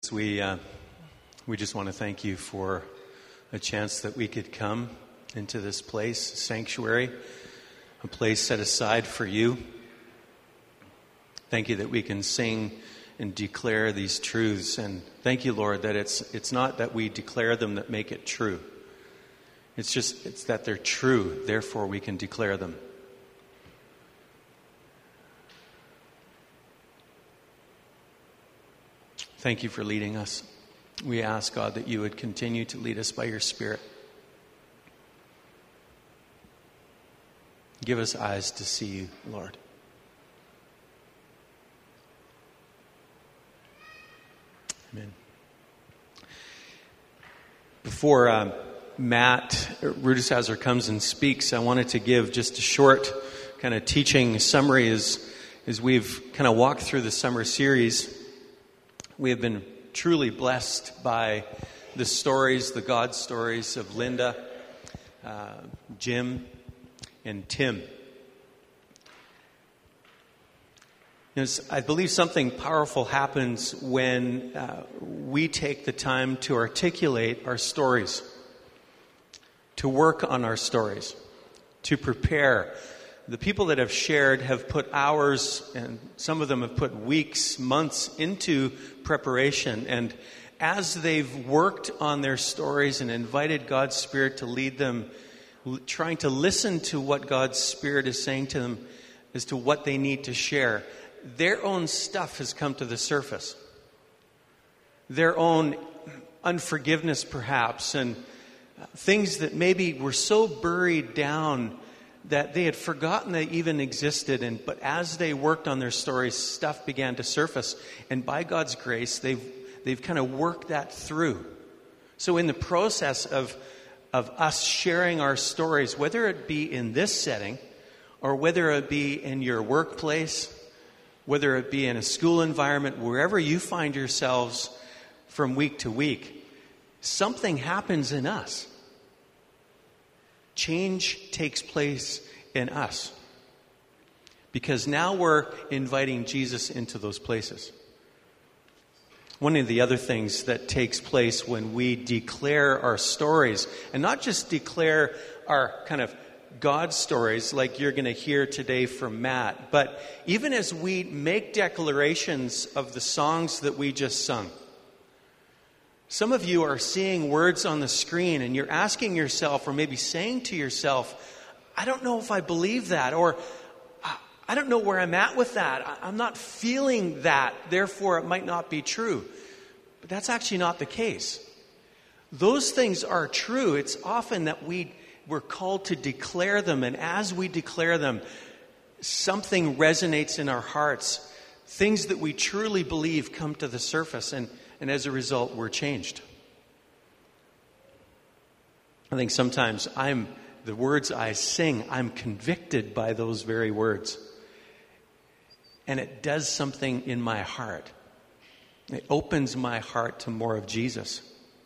We just want to thank you for a chance that we could come into this place, sanctuary, a place set aside for you. Thank you that we can sing and declare these truths. And thank you, Lord, that it's not that we declare them that make it true. It's that they're true, therefore we can declare them. Thank you for leading us. We ask, God, that you would continue to lead us by your Spirit. Give us eyes to see you, Lord. Amen. Before Matt Rudeshauser comes and speaks, I wanted to give just a short kind of teaching summary as we've kind of walked through the summer series. We have been truly blessed by the stories, the God stories of Linda, Jim, and Tim. I believe something powerful happens when we take the time to articulate our stories, to work on our stories, to prepare. The people that have shared have put hours, and some of them have put weeks, months into preparation. And as they've worked on their stories and invited God's Spirit to lead them, trying to listen to what God's Spirit is saying to them as to what they need to share, their own stuff has come to the surface. Their own unforgiveness, perhaps, and things that maybe were so buried down that they had forgotten they even existed. But as they worked on their stories, stuff began to surface. And by God's grace, they've kind of worked that through. So in the process of us sharing our stories, whether it be in this setting or whether it be in your workplace, whether it be in a school environment, wherever you find yourselves from week to week, something happens in us. Change takes place in us. Because now we're inviting Jesus into those places. One of the other things that takes place when we declare our stories, and not just declare our kind of God stories like you're going to hear today from Matt, but even as we make declarations of the songs that we just sung. Some of you are seeing words on the screen and you're asking yourself, or maybe saying to yourself, I don't know if I believe that, or I don't know where I'm at with that. I'm not feeling that, therefore it might not be true. But that's actually not the case. Those things are true. It's often that we're called to declare them, and as we declare them, something resonates in our hearts. Things that we truly believe come to the surface, and as a result, we're changed. I think sometimes the words I sing, I'm convicted by those very words. And it does something in my heart. It opens my heart to more of Jesus.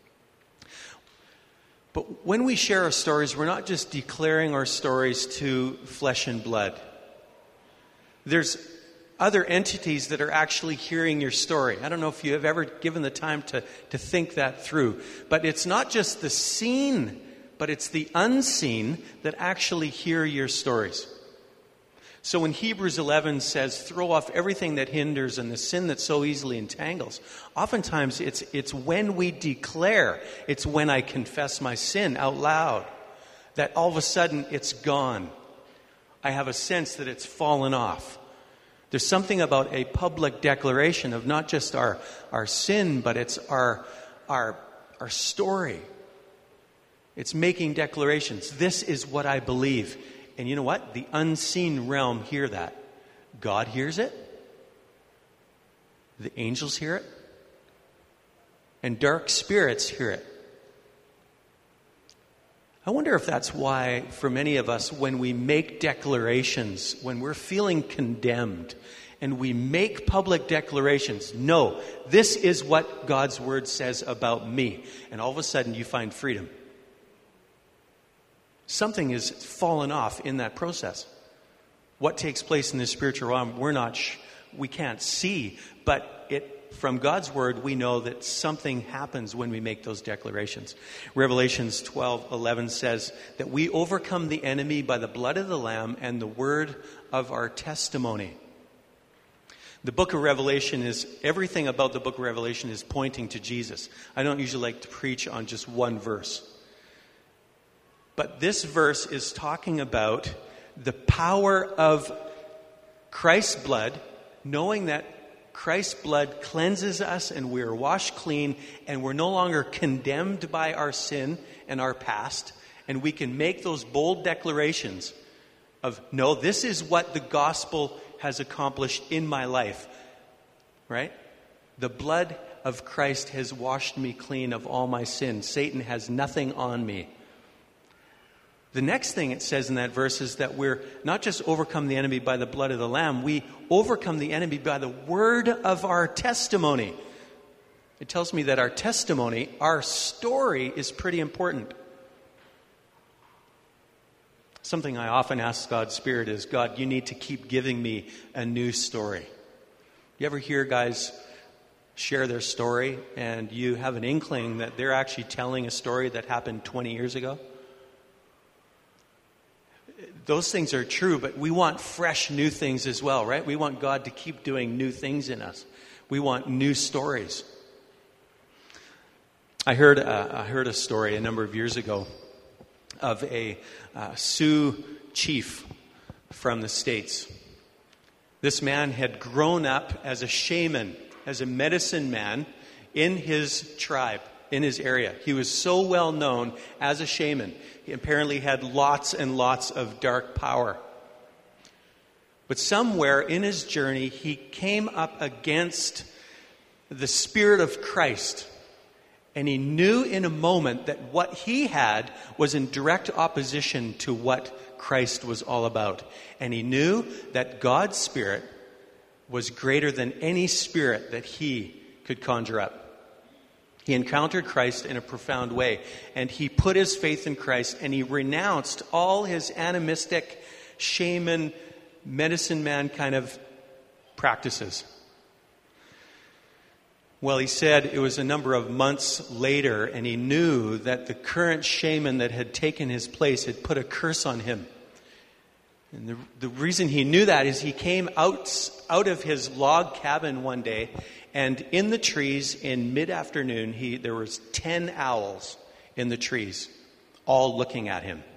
But when we share our stories, we're not just declaring our stories to flesh and blood. There's other entities that are actually hearing your story. I don't know if you have ever given the time to think that through. But it's not just the seen, but it's the unseen that actually hear your stories. So when Hebrews 11 says, throw off everything that hinders and the sin that so easily entangles, oftentimes it's when we declare, it's when I confess my sin out loud, that all of a sudden it's gone. I have a sense that it's fallen off. There's something about a public declaration of not just our sin, but it's our story. It's making declarations. This is what I believe. And you know what? The unseen realm hear that. God hears it. The angels hear it. And dark spirits hear it. I wonder if that's why, for many of us, when we make declarations, when we're feeling condemned, and we make public declarations, no, this is what God's Word says about me. And all of a sudden you find freedom. Something has fallen off in that process. What takes place in the spiritual realm, we can't see, but it from God's word, we know that something happens when we make those declarations. Revelations 12:11 says that we overcome the enemy by the blood of the Lamb and the word of our testimony. The book of Revelation everything about the book of Revelation is pointing to Jesus. I don't usually like to preach on just one verse. But this verse is talking about the power of Christ's blood, knowing that Christ's blood cleanses us and we are washed clean and we're no longer condemned by our sin and our past. And we can make those bold declarations of, no, this is what the gospel has accomplished in my life. Right? The blood of Christ has washed me clean of all my sin. Satan has nothing on me. The next thing it says in that verse is that we're not just overcome the enemy by the blood of the Lamb, we overcome the enemy by the word of our testimony. It tells me that our testimony, our story, is pretty important. Something I often ask God's Spirit is, God, you need to keep giving me a new story. You ever hear guys share their story and you have an inkling that they're actually telling a story that happened 20 years ago? Those things are true, but we want fresh new things as well, right? We want God to keep doing new things in us. We want new stories. I heard a story a number of years ago of a Sioux chief from the States. This man had grown up as a shaman, as a medicine man in his tribe, in his area. He was so well known as a shaman. He apparently had lots and lots of dark power. But somewhere in his journey, he came up against the Spirit of Christ. And he knew in a moment that what he had was in direct opposition to what Christ was all about. And he knew that God's Spirit was greater than any spirit that he could conjure up. He encountered Christ in a profound way, and he put his faith in Christ, and he renounced all his animistic, shaman, medicine man kind of practices. Well, he said it was a number of months later, and he knew that the current shaman that had taken his place had put a curse on him. And the reason he knew that is he came out of his log cabin one day, and in the trees in mid-afternoon, there was 10 owls in the trees, all looking at him.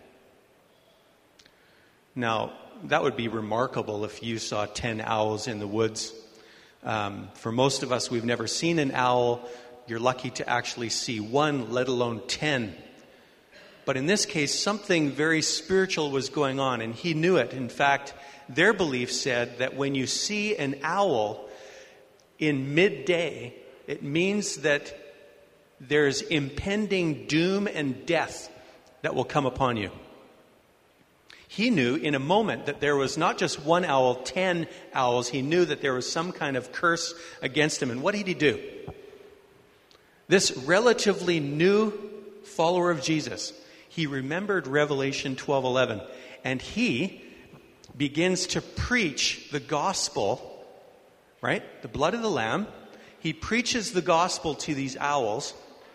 Now, that would be remarkable if you saw 10 owls in the woods. For most of us, we've never seen an owl. You're lucky to actually see one, let alone 10. But in this case, something very spiritual was going on, and he knew it. In fact, their belief said that when you see an owl in midday, it means that there's impending doom and death that will come upon you. He knew in a moment that there was not just one owl, 10 owls. He knew that there was some kind of curse against him. And what did he do? This relatively new follower of Jesus, he remembered Revelation 12:11, and he begins to preach the gospel, right? The blood of the Lamb. He preaches the gospel to these owls.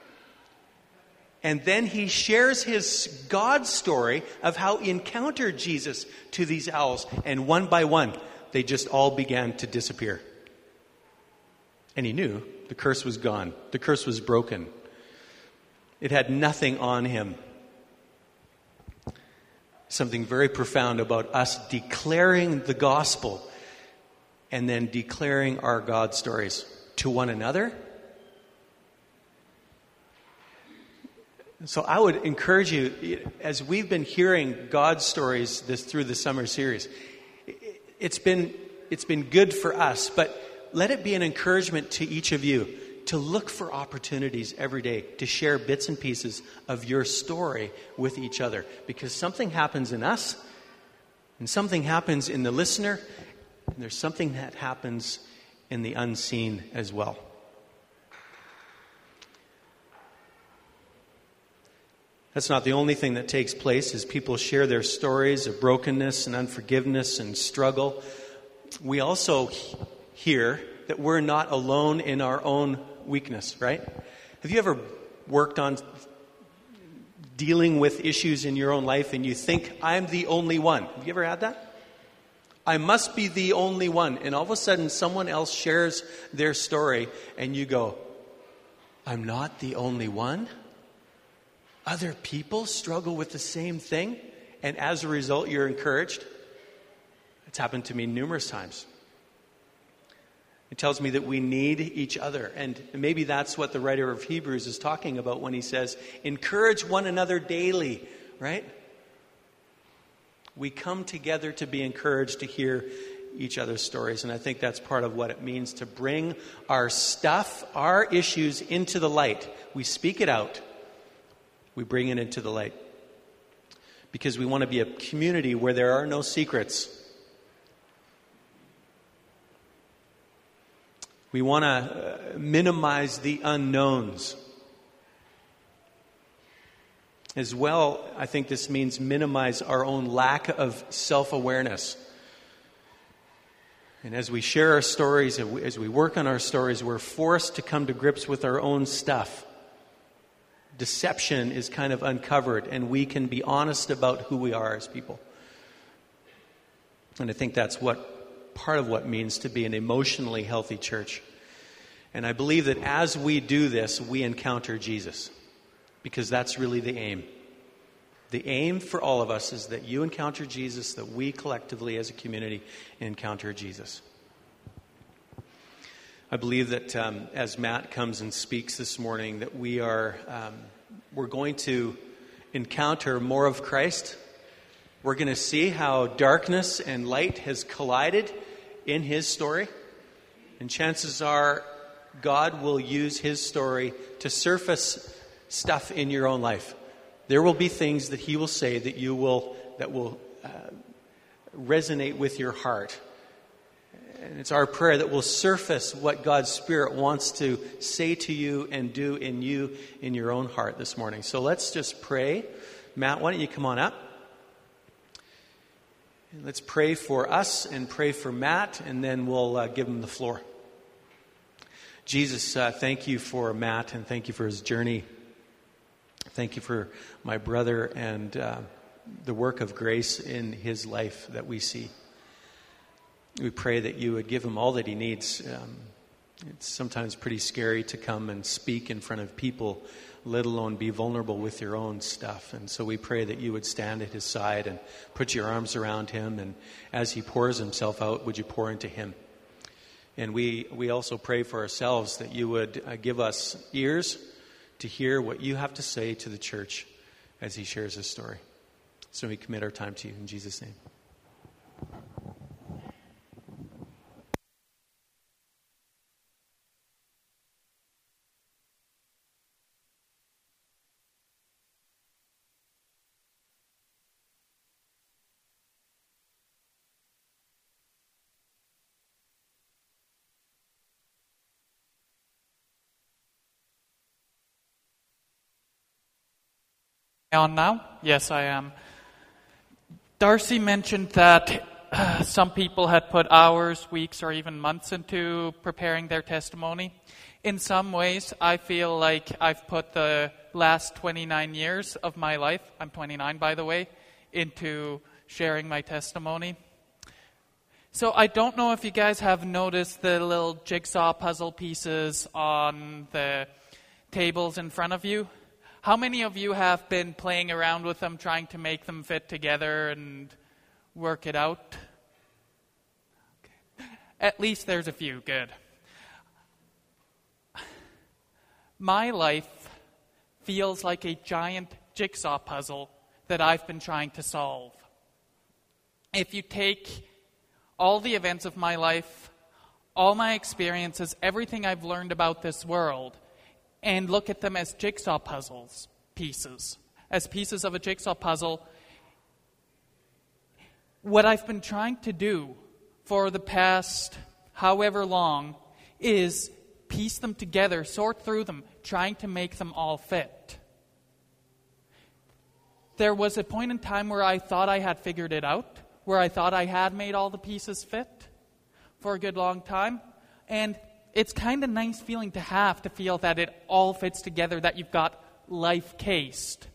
And then he shares his God story of how he encountered Jesus to these owls. And one by one, they just all began to disappear. And he knew the curse was gone. The curse was broken. It had nothing on him. Something very profound about us declaring the gospel and then declaring our God stories to one another. So I would encourage you, as we've been hearing God's stories through the summer series, it's been good for us, but let it be an encouragement to each of you to look for opportunities every day to share bits and pieces of your story with each other. Because something happens in us, and something happens in the listener, and there's something that happens in the unseen as well. That's not the only thing that takes place as people share their stories of brokenness and unforgiveness and struggle. We also hear that we're not alone in our own weakness, right? Have you ever worked on dealing with issues in your own life and you think, I'm the only one? Have you ever had that? I must be the only one. And all of a sudden someone else shares their story and you go, I'm not the only one? Other people struggle with the same thing? And as a result, you're encouraged? It's happened to me numerous times. It tells me that we need each other. And maybe that's what the writer of Hebrews is talking about when he says, encourage one another daily, right? We come together to be encouraged, to hear each other's stories. And I think that's part of what it means to bring our stuff, our issues into the light. We speak it out. We bring it into the light. Because we want to be a community where there are no secrets. We want to minimize the unknowns. As well, I think this means minimize our own lack of self-awareness. And as we share our stories, as we work on our stories, we're forced to come to grips with our own stuff. Deception is kind of uncovered, and we can be honest about who we are as people. And I think that's part of what it means to be an emotionally healthy church. And I believe that as we do this, we encounter Jesus. Because that's really the aim. The aim for all of us is that you encounter Jesus, that we collectively as a community encounter Jesus. I believe that as Matt comes and speaks this morning, that we're going to encounter more of Christ. We're going to see how darkness and light has collided in his story. And chances are God will use his story to surface stuff in your own life. There will be things that he will say that will resonate with your heart. And it's our prayer that will surface what God's Spirit wants to say to you and do in you in your own heart this morning. So let's just pray. Matt, why don't you come on up? Let's pray for us and pray for Matt, and then we'll give him the floor. Jesus, thank you for Matt, and thank you for his journey. Thank you for my brother and the work of grace in his life that we see. We pray that you would give him all that he needs. It's sometimes pretty scary to come and speak in front of people, let alone be vulnerable with your own stuff. And so we pray that you would stand at his side and put your arms around him. And as he pours himself out, would you pour into him? And we also pray for ourselves that you would give us ears to hear what you have to say to the church as he shares his story. So we commit our time to you in Jesus' name. On now? Yes, I am. Darcy mentioned that some people had put hours, weeks, or even months into preparing their testimony. In some ways, I feel like I've put the last 29 years of my life, I'm 29 by the way, into sharing my testimony. So I don't know if you guys have noticed the little jigsaw puzzle pieces on the tables in front of you. How many of you have been playing around with them, trying to make them fit together and work it out? Okay. At least there's a few. Good. My life feels like a giant jigsaw puzzle that I've been trying to solve. If you take all the events of my life, all my experiences, everything I've learned about this world, and look at them as jigsaw puzzles, pieces of a jigsaw puzzle. What I've been trying to do for the past however long is piece them together, sort through them, trying to make them all fit. There was a point in time where I thought I had figured it out, where I thought I had made all the pieces fit for a good long time. And it's kind of nice feeling to feel that it all fits together, that you've got life cased.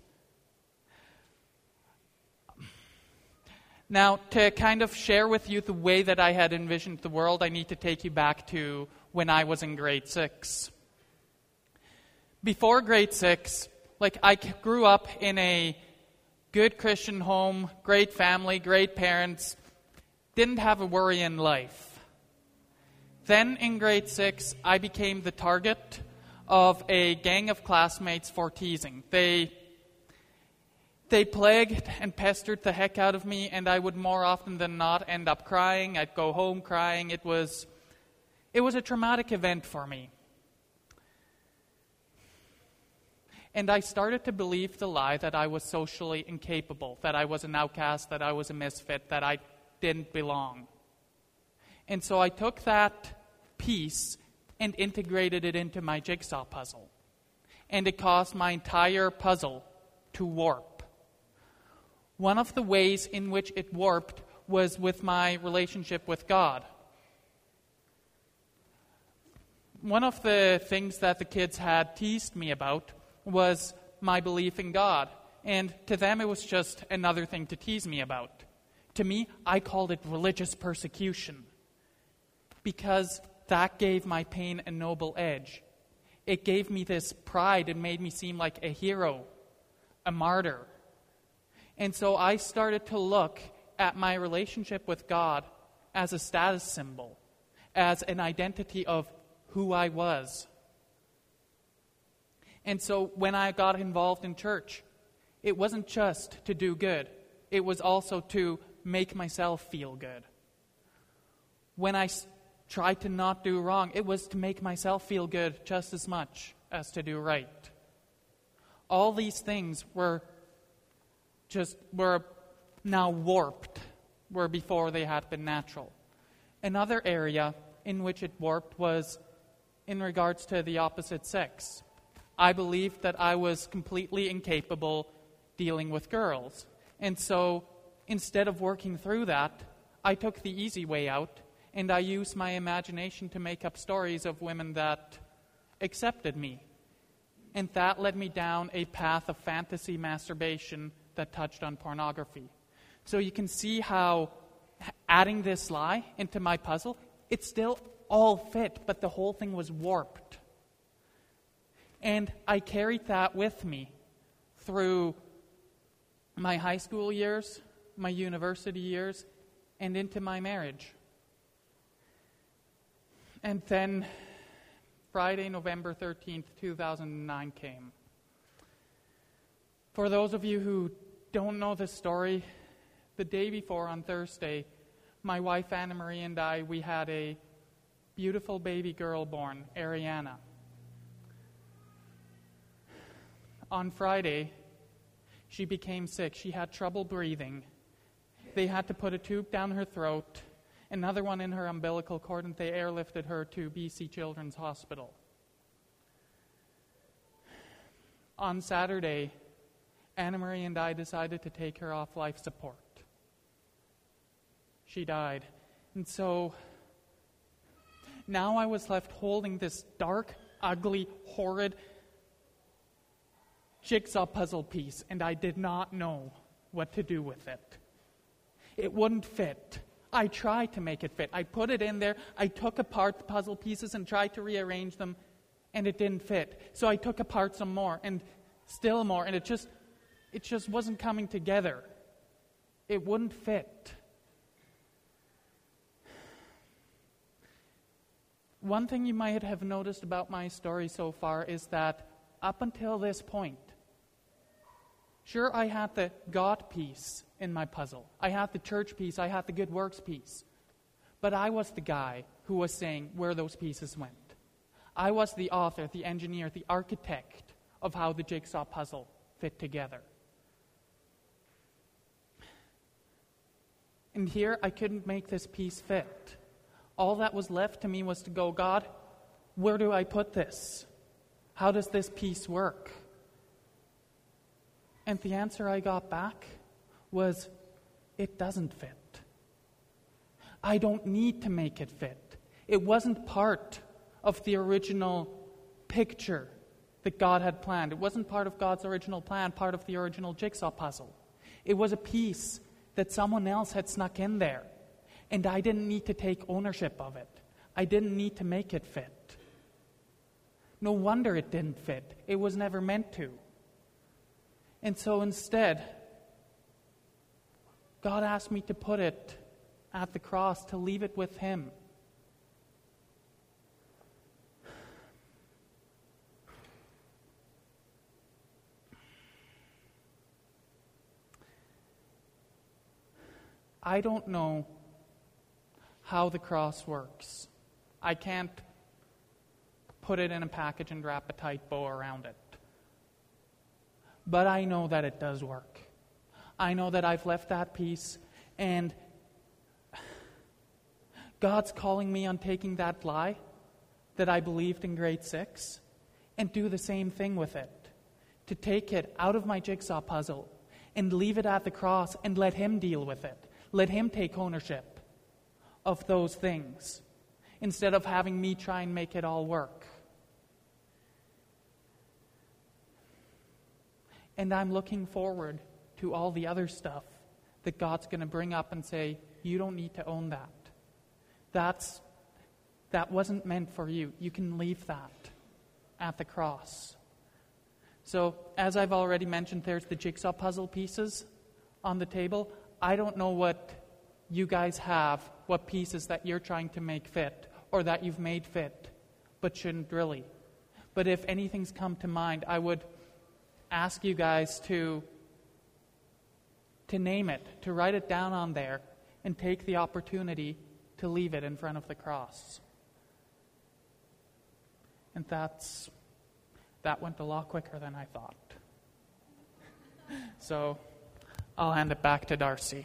Now, to kind of share with you the way that I had envisioned the world, I need to take you back to when I was in grade 6. Before grade 6, I grew up in a good Christian home, great family, great parents, didn't have a worry in life. Then in grade 6, I became the target of a gang of classmates for teasing. They plagued and pestered the heck out of me, and I would more often than not end up crying. I'd go home crying. It was a traumatic event for me. And I started to believe the lie that I was socially incapable, that I was an outcast, that I was a misfit, that I didn't belong. And so I took that piece and integrated it into my jigsaw puzzle. And it caused my entire puzzle to warp. One of the ways in which it warped was with my relationship with God. One of the things that the kids had teased me about was my belief in God. And to them, it was just another thing to tease me about. To me, I called it religious persecution, because that gave my pain a noble edge. It gave me this pride and made me seem like a hero, a martyr. And so I started to look at my relationship with God as a status symbol, as an identity of who I was. And so when I got involved in church, it wasn't just to do good. It was also to make myself feel good. When I tried to not do wrong, it was to make myself feel good just as much as to do right. All these things were now warped, where before they had been natural. Another area in which it warped was in regards to the opposite sex. I believed that I was completely incapable dealing with girls. And so instead of working through that, I took the easy way out, and I used my imagination to make up stories of women that accepted me. And that led me down a path of fantasy masturbation that touched on pornography. So you can see how adding this lie into my puzzle, it still all fit, but the whole thing was warped. And I carried that with me through my high school years, my university years, and into my marriage. And then Friday, November 13th, 2009 came. For those of you who don't know this story, the day before, on Thursday, my wife Anna Marie and I, we had a beautiful baby girl born, Ariana. On Friday, she became sick. She had trouble breathing. They had to put a tube down her throat, another one in her umbilical cord, and they airlifted her to BC Children's Hospital. On Saturday, Anna Marie and I decided to take her off life support. She died. And so now I was left holding this dark, ugly, horrid jigsaw puzzle piece, and I did not know what to do with it. It wouldn't fit. I tried to make it fit. I put it in there. I took apart the puzzle pieces and tried to rearrange them, and it didn't fit. So I took apart some more, and still more, and it just wasn't coming together. It wouldn't fit. One thing you might have noticed about my story so far is that up until this point, sure, I had the God piece in my puzzle. I had the church piece. I had the good works piece. But I was the guy who was saying where those pieces went. I was the author, the engineer, the architect of how the jigsaw puzzle fit together. And here, I couldn't make this piece fit. All that was left to me was to go, God, where do I put this? How does this piece work? And the answer I got back was, it doesn't fit. I don't need to make it fit. It wasn't part of the original picture that God had planned. It wasn't part of God's original plan, part of the original jigsaw puzzle. It was a piece that someone else had snuck in there. And I didn't need to take ownership of it. I didn't need to make it fit. No wonder it didn't fit. It was never meant to. And so instead, God asked me to put it at the cross, to leave it with Him. I don't know how the cross works. I can't put it in a package and wrap a tight bow around it. But I know that it does work. I know that I've left that piece, and God's calling me on taking that lie that I believed in grade 6 and do the same thing with it. To take it out of my jigsaw puzzle and leave it at the cross and let Him deal with it. Let Him take ownership of those things instead of having me try and make it all work. And I'm looking forward to all the other stuff that God's going to bring up and say, you don't need to own that. That wasn't meant for you. You can leave that at the cross. So, as I've already mentioned, there's the jigsaw puzzle pieces on the table. I don't know what you guys have, what pieces that you're trying to make fit or that you've made fit, but shouldn't really. But if anything's come to mind, I would ask you guys to name it, to write it down on there, and take the opportunity to leave it in front of the cross. And that went a lot quicker than I thought. So I'll hand it back to Darcy.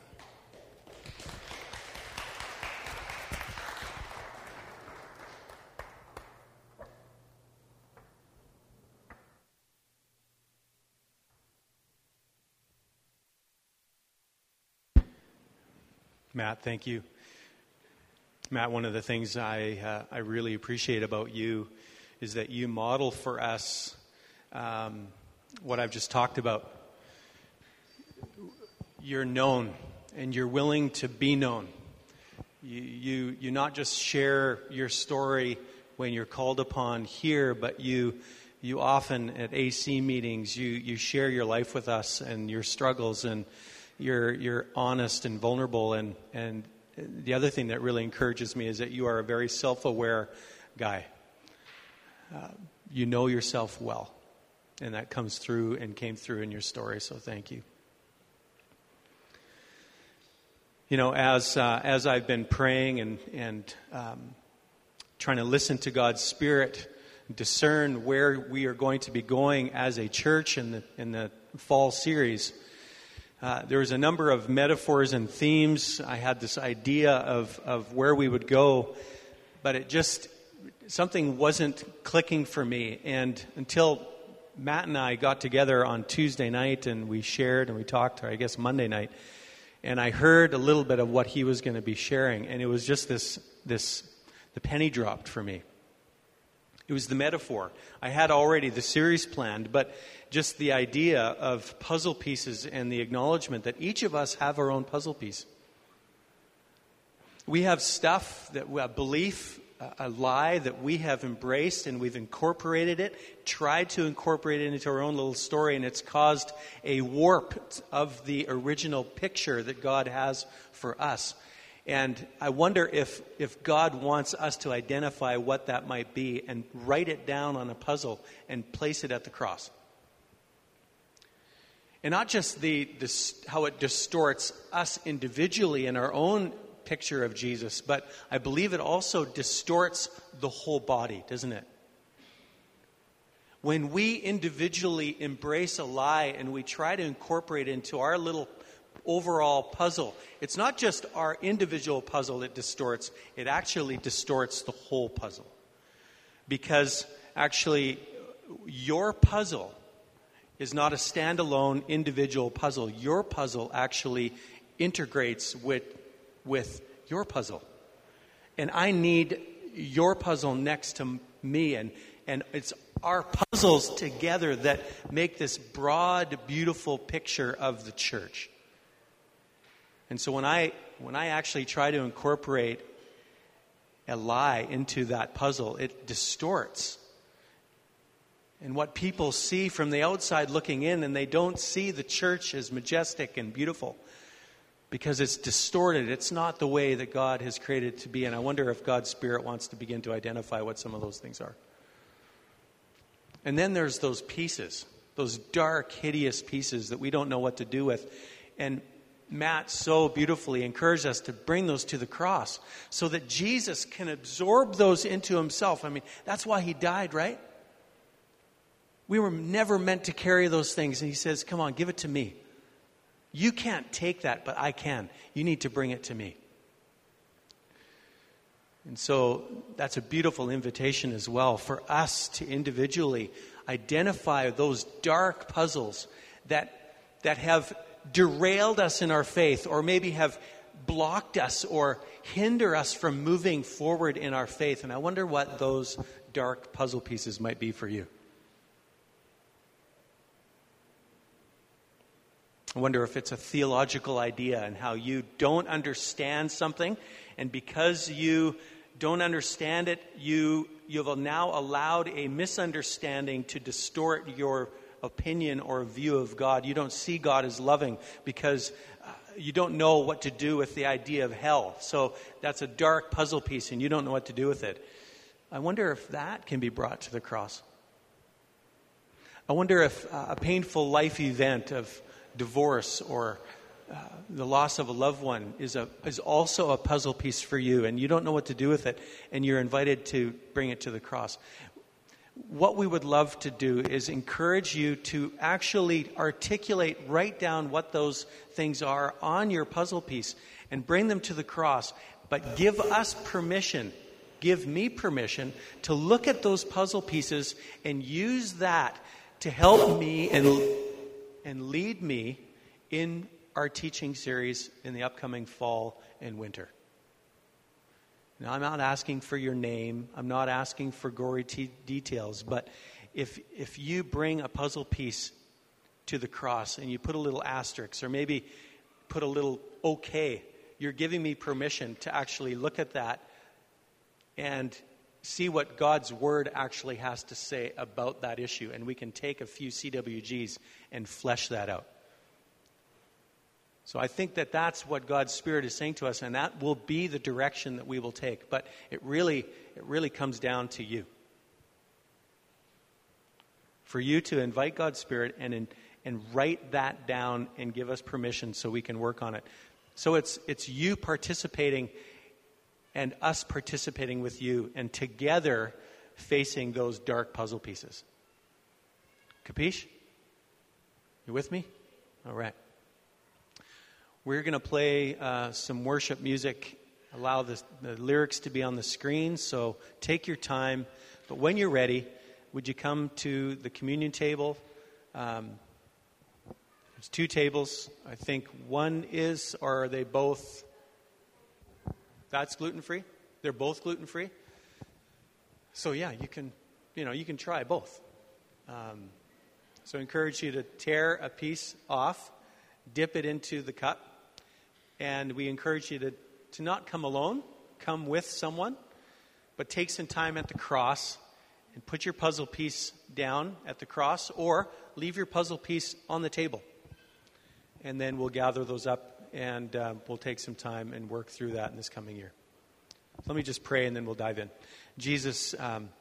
Matt, thank you. Matt, one of the things I really appreciate about you is that you model for us what I've just talked about. You're known, and you're willing to be known. You not just share your story when you're called upon here, but you often at AC meetings, you share your life with us and your struggles, and you're honest and vulnerable. And the other thing that really encourages me is that you are a very self-aware guy. You know yourself well, and that comes through and came through in your story, so thank you. You know, as I've been praying and trying to listen to God's Spirit, discern where we are going to be going as a church in the fall series, there was a number of metaphors and themes. I had this idea of where we would go, but something wasn't clicking for me. And until Matt and I got together on Tuesday night and we shared and we talked, or I guess Monday night, and I heard a little bit of what he was going to be sharing, and it was just the penny dropped for me. It was the metaphor. I had already the series planned, but just the idea of puzzle pieces and the acknowledgement that each of us have our own puzzle piece. We have stuff, a belief, a lie that we have embraced, and we've incorporated it, tried to incorporate it into our own little story, and it's caused a warp of the original picture that God has for us. And I wonder if God wants us to identify what that might be and write it down on a puzzle and place it at the cross. And not just how it distorts us individually in our own picture of Jesus, but I believe it also distorts the whole body, doesn't it? When we individually embrace a lie and we try to incorporate it into our little overall puzzle, it's not just our individual puzzle that distorts, it actually distorts the whole puzzle. Because actually, your puzzle is not a standalone individual puzzle. Your puzzle actually integrates with your puzzle. And I need your puzzle next to me, and it's our puzzles together that make this broad, beautiful picture of the church. And so when I actually try to incorporate a lie into that puzzle, it distorts. And what people see from the outside looking in, and they don't see the church as majestic and beautiful because it's distorted. It's not the way that God has created it to be. And I wonder if God's Spirit wants to begin to identify what some of those things are. And then there's those pieces, those dark, hideous pieces that we don't know what to do with. And Matt so beautifully encouraged us to bring those to the cross so that Jesus can absorb those into himself. I mean, that's why he died, right? We were never meant to carry those things. And he says, come on, give it to me. You can't take that, but I can. You need to bring it to me. And so that's a beautiful invitation as well for us to individually identify those dark puzzles that have derailed us in our faith, or maybe have blocked us or hinder us from moving forward in our faith. And I wonder what those dark puzzle pieces might be for you. I wonder if it's a theological idea and how you don't understand something, and because you don't understand it, you've now allowed a misunderstanding to distort your opinion or view of God. You don't see God as loving because you don't know what to do with the idea of hell. So that's a dark puzzle piece and you don't know what to do with it. I wonder if that can be brought to the cross. I wonder if a painful life event of divorce or the loss of a loved one is also a puzzle piece for you, and you don't know what to do with it, and you're invited to bring it to the cross. What we would love to do is encourage you to actually articulate, write down what those things are on your puzzle piece and bring them to the cross, but give us permission, give me permission to look at those puzzle pieces and use that to help me and lead me in our teaching series in the upcoming fall and winter. Now, I'm not asking for your name. I'm not asking for gory details. But if you bring a puzzle piece to the cross and you put a little asterisk or maybe put a little okay, you're giving me permission to actually look at that and see what God's Word actually has to say about that issue. And we can take a few CWGs and flesh that out. So I think that that's what God's Spirit is saying to us, and that will be the direction that we will take. But it really comes down to you. For you to invite God's Spirit and write that down and give us permission so we can work on it. So it's you participating and us participating with you, and together facing those dark puzzle pieces. Capiche? You with me? All right. We're going to play some worship music. Allow the lyrics to be on the screen, so take your time. But when you're ready, would you come to the communion table? There's two tables. I think one is, or are they both? That's gluten-free? They're both gluten-free? So yeah, you can try both. So I encourage you to tear a piece off, dip it into the cup, and we encourage you to not come alone, come with someone, but take some time at the cross and put your puzzle piece down at the cross, or leave your puzzle piece on the table. And then we'll gather those up, and we'll take some time and work through that in this coming year. So let me just pray, and then we'll dive in. Jesus,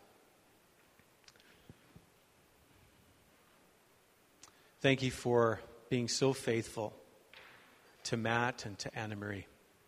thank you for being so faithful to Matt and to Anna Marie.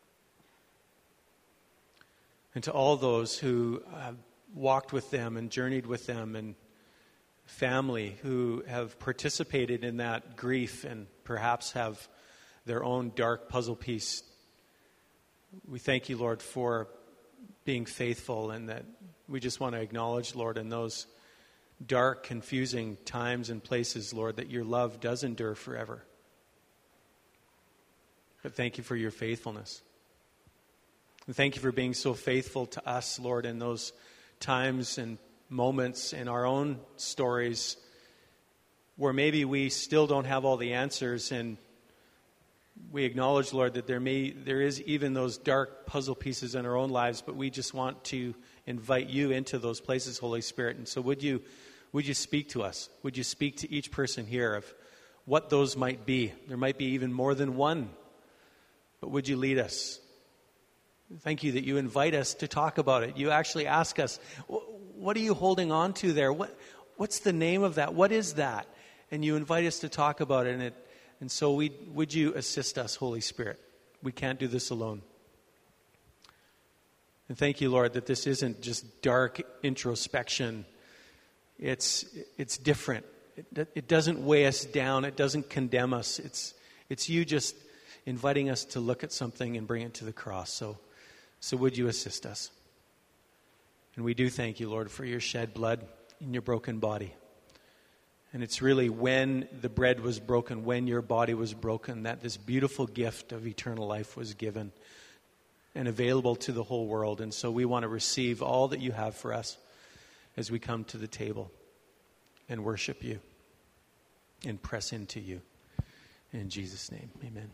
And to all those who walked with them and journeyed with them, and family who have participated in that grief and perhaps have their own dark puzzle piece. We thank you, Lord, for being faithful, and that we just want to acknowledge, Lord, in those dark, confusing times and places, Lord, that your love does endure forever. But thank you for your faithfulness. And thank you for being so faithful to us, Lord, in those times and moments in our own stories where maybe we still don't have all the answers, and we acknowledge, Lord, that there is even those dark puzzle pieces in our own lives, but we just want to invite you into those places, Holy Spirit. And so would you speak to us? Would you speak to each person here of what those might be? There might be even more than one, but would you lead us? Thank you that you invite us to talk about it. You actually ask us, what are you holding on to there? What's the name of that? What is that? And you invite us to talk about it. And so would you assist us, Holy Spirit? We can't do this alone. And thank you, Lord, that this isn't just dark introspection. It's different. It doesn't weigh us down. It doesn't condemn us. It's you just inviting us to look at something and bring it to the cross. So would you assist us? And we do thank you, Lord, for your shed blood in your broken body. And it's really when the bread was broken, when your body was broken, that this beautiful gift of eternal life was given and available to the whole world. And so we want to receive all that you have for us as we come to the table and worship you and press into you. In Jesus' name, amen.